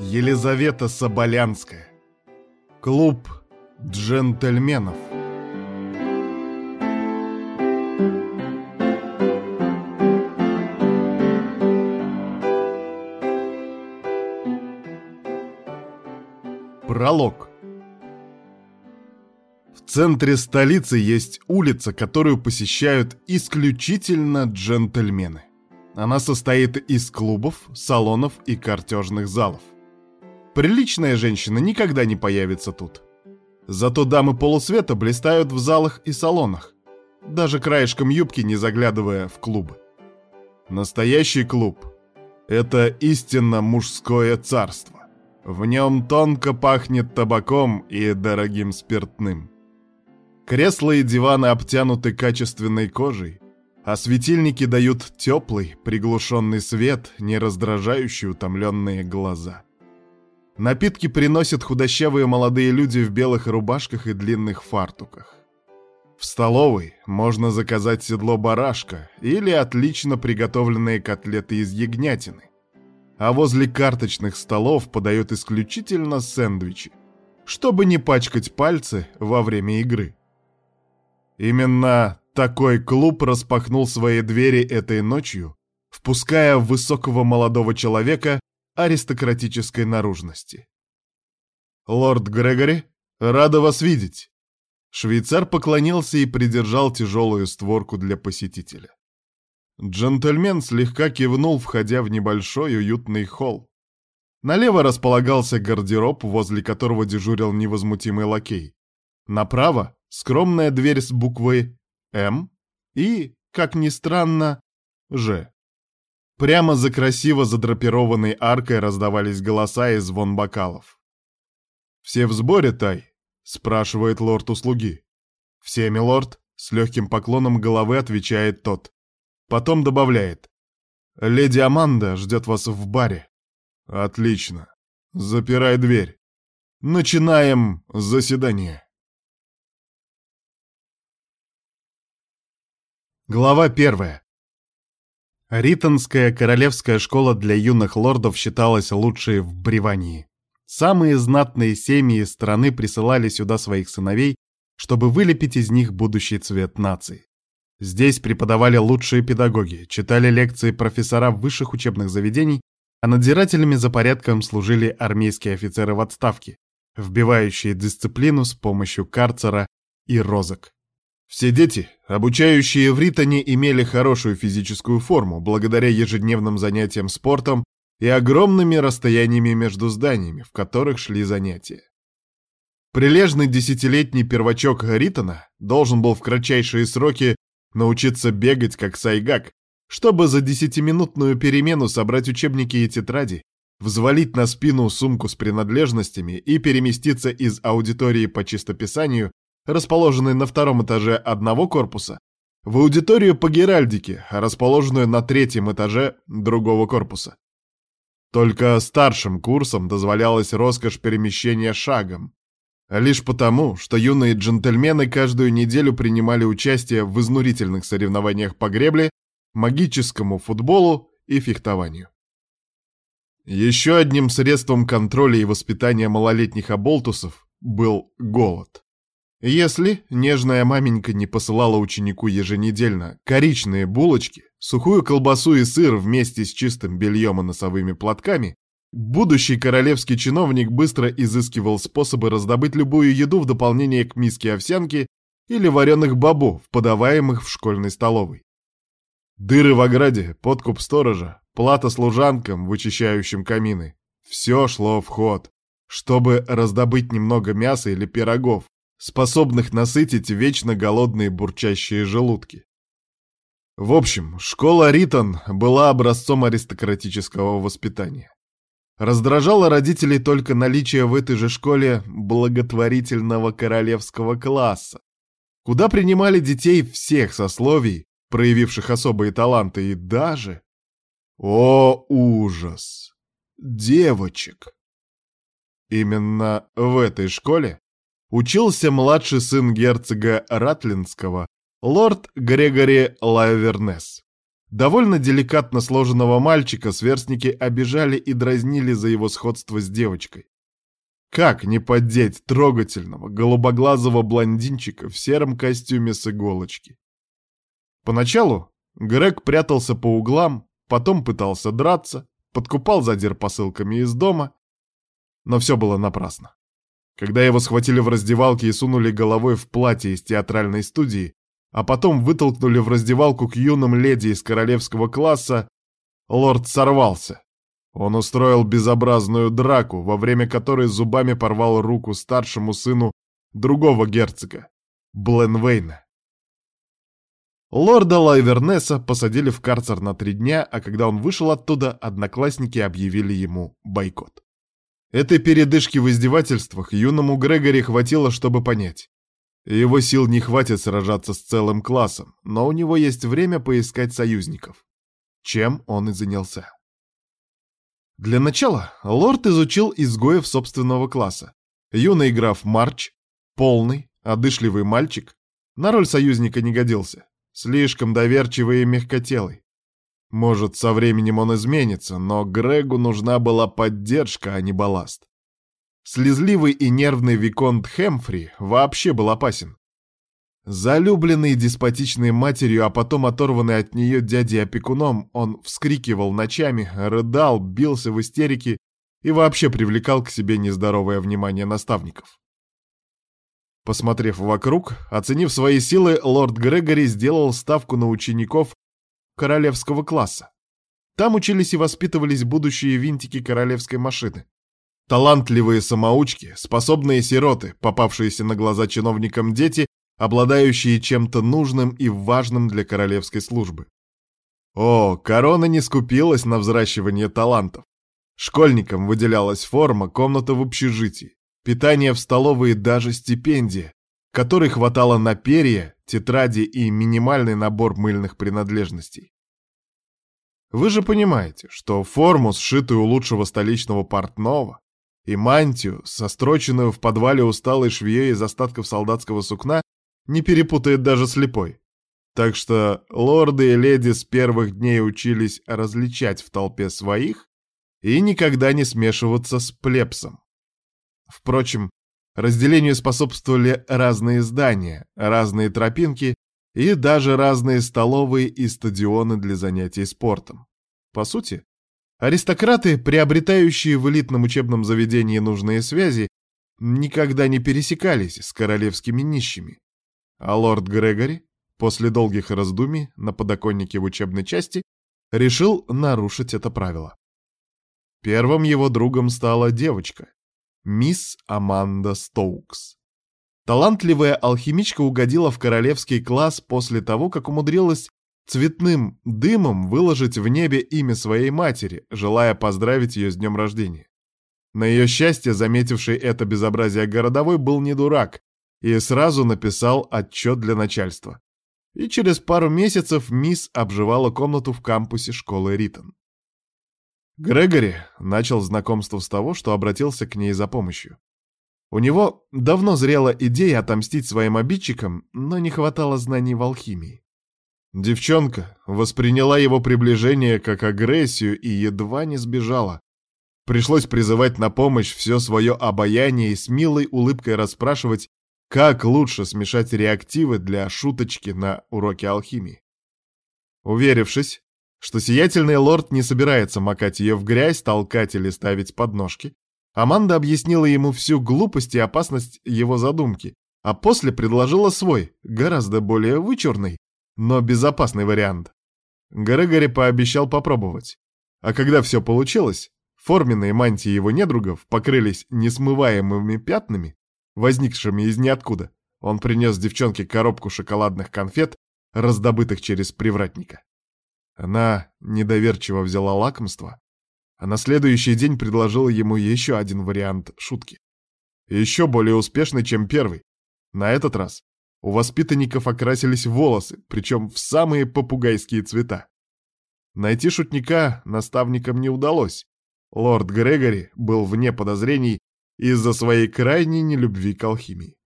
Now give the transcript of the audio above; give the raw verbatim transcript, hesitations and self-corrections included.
Елизавета Соболянская. Клуб джентльменов. Пролог. В центре столицы есть улица, которую посещают исключительно джентльмены. Она состоит из клубов, салонов и картежных залов. Приличная женщина никогда не появится тут. Зато дамы полусвета блистают в залах и салонах, даже краешком юбки не заглядывая в клубы. Настоящий клуб — это истинно мужское царство. В нем тонко пахнет табаком и дорогим спиртным. Кресла и диваны обтянуты качественной кожей, а светильники дают теплый, приглушенный свет, не раздражающий утомленные глаза. Напитки приносят худощавые молодые люди в белых рубашках и длинных фартуках. В столовой можно заказать седло барашка или отлично приготовленные котлеты из ягнятины. А возле карточных столов подают исключительно сэндвичи, чтобы не пачкать пальцы во время игры. Именно такой клуб распахнул свои двери этой ночью, впуская высокого молодого человека аристократической наружности. «Лорд Грегори, рада вас видеть!» Швейцар поклонился и придержал тяжелую створку для посетителя. Джентльмен слегка кивнул, входя в небольшой уютный холл. Налево располагался гардероб, возле которого дежурил невозмутимый лакей. Направо — скромная дверь с буквой «М» и, как ни странно, «Ж». Прямо за красиво задрапированной аркой раздавались голоса и звон бокалов. «Все в сборе, Тай?» — спрашивает лорд у слуги. «Все, милорд», — с легким поклоном головы отвечает тот. Потом добавляет: «Леди Аманда ждет вас в баре». «Отлично. Запирай дверь. Начинаем заседание». Глава первая. Ритонская королевская школа для юных лордов считалась лучшей в Бревании. Самые знатные семьи страны присылали сюда своих сыновей, чтобы вылепить из них будущий цвет нации. Здесь преподавали лучшие педагоги, читали лекции профессора высших учебных заведений, а надзирателями за порядком служили армейские офицеры в отставке, вбивающие дисциплину с помощью карцера и розок. Все дети, обучающие в Ритоне, имели хорошую физическую форму благодаря ежедневным занятиям спортом и огромными расстояниями между зданиями, в которых шли занятия. Прилежный десятилетний первачок Ритона должен был в кратчайшие сроки научиться бегать как сайгак, чтобы за десятиминутную перемену собрать учебники и тетради, взвалить на спину сумку с принадлежностями и переместиться из аудитории по чистописанию, расположенной на втором этаже одного корпуса, в аудиторию по геральдике, расположенную на третьем этаже другого корпуса. Только старшим курсам дозволялась роскошь перемещения шагом, лишь потому, что юные джентльмены каждую неделю принимали участие в изнурительных соревнованиях по гребле, магическому футболу и фехтованию. Еще одним средством контроля и воспитания малолетних оболтусов был голод. Если нежная маменька не посылала ученику еженедельно коричные булочки, сухую колбасу и сыр вместе с чистым бельем и носовыми платками, будущий королевский чиновник быстро изыскивал способы раздобыть любую еду в дополнение к миске овсянки или вареных бобов, подаваемых в школьной столовой. Дыры в ограде, подкуп сторожа, плата служанкам, вычищающим камины — все шло в ход, чтобы раздобыть немного мяса или пирогов, способных насытить вечно голодные бурчащие желудки. В общем, школа Ритон была образцом аристократического воспитания. Раздражало родителей только наличие в этой же школе благотворительного королевского класса, куда принимали детей всех сословий, проявивших особые таланты, и даже, о ужас, девочек. Именно в этой школе учился младший сын герцога Ратлинского, лорд Грегори Лавернес. Довольно деликатно сложенного мальчика сверстники обижали и дразнили за его сходство с девочкой. Как не поддеть трогательного, голубоглазого блондинчика в сером костюме с иголочки? Поначалу Грег прятался по углам, потом пытался драться, подкупал задир посылками из дома, но все было напрасно. Когда его схватили в раздевалке и сунули головой в платье из театральной студии, а потом вытолкнули в раздевалку к юным леди из королевского класса, лорд сорвался. Он устроил безобразную драку, во время которой зубами порвал руку старшему сыну другого герцога, Бленвейна. Лорда Лайвернесса посадили в карцер на три дня, а когда он вышел оттуда, одноклассники объявили ему бойкот. Этой передышки в издевательствах юному Грегори хватило, чтобы понять. Его сил не хватит сражаться с целым классом, но у него есть время поискать союзников. Чем он и занялся. Для начала лорд изучил изгоев собственного класса. Юный граф Марч, полный, одышливый мальчик, на роль союзника не годился. Слишком доверчивый и мягкотелый. Может, со временем он изменится, но Грегу нужна была поддержка, а не балласт. Слезливый и нервный виконт Хэмфри вообще был опасен. Залюбленный деспотичной матерью, а потом оторванный от нее дядей-опекуном, он вскрикивал ночами, рыдал, бился в истерике и вообще привлекал к себе нездоровое внимание наставников. Посмотрев вокруг, оценив свои силы, лорд Грегори сделал ставку на учеников королевского класса. Там учились и воспитывались будущие винтики королевской машины. Талантливые самоучки, способные сироты, попавшиеся на глаза чиновникам дети, обладающие чем-то нужным и важным для королевской службы. О, корона не скупилась на взращивание талантов. Школьникам выделялась форма, комната в общежитии, питание в столовой и даже стипендия, которой хватало на перья, тетради и минимальный набор мыльных принадлежностей. Вы же понимаете, что форму, сшитую у лучшего столичного портного, и мантию, состроченную в подвале усталой швеей из остатков солдатского сукна, не перепутает даже слепой. Так что лорды и леди с первых дней учились различать в толпе своих и никогда не смешиваться с плебсом. Впрочем, разделению способствовали разные здания, разные тропинки и даже разные столовые и стадионы для занятий спортом. По сути, аристократы, приобретающие в элитном учебном заведении нужные связи, никогда не пересекались с королевскими нищими. А лорд Грегори, после долгих раздумий на подоконнике в учебной части, решил нарушить это правило. Первым его другом стала девочка, мисс Аманда Стоукс. Талантливая алхимичка угодила в королевский класс после того, как умудрилась цветным дымом выложить в небе имя своей матери, желая поздравить ее с днем рождения. На ее счастье, заметивший это безобразие городовой был не дурак и сразу написал отчет для начальства. И через пару месяцев мисс обживала комнату в кампусе школы Ритон. Грегори начал знакомство с того, что обратился к ней за помощью. У него давно зрела идея отомстить своим обидчикам, но не хватало знаний в алхимии. Девчонка восприняла его приближение как агрессию и едва не сбежала. Пришлось призывать на помощь все свое обаяние и с милой улыбкой расспрашивать, как лучше смешать реактивы для шуточки на уроке алхимии. Уверившись, что сиятельный лорд не собирается макать ее в грязь, толкать или ставить подножки, Аманда объяснила ему всю глупость и опасность его задумки, а после предложила свой, гораздо более вычурный, но безопасный вариант. Грегори пообещал попробовать. А когда все получилось, форменные мантии его недругов покрылись несмываемыми пятнами, возникшими из ниоткуда. Он принес девчонке коробку шоколадных конфет, раздобытых через привратника. Она недоверчиво взяла лакомство, а на следующий день предложила ему еще один вариант шутки. Еще более успешный, чем первый. На этот раз у воспитанников окрасились волосы, причем в самые попугайские цвета. Найти шутника наставникам не удалось. Лорд Грегори был вне подозрений из-за своей крайней нелюбви к алхимии.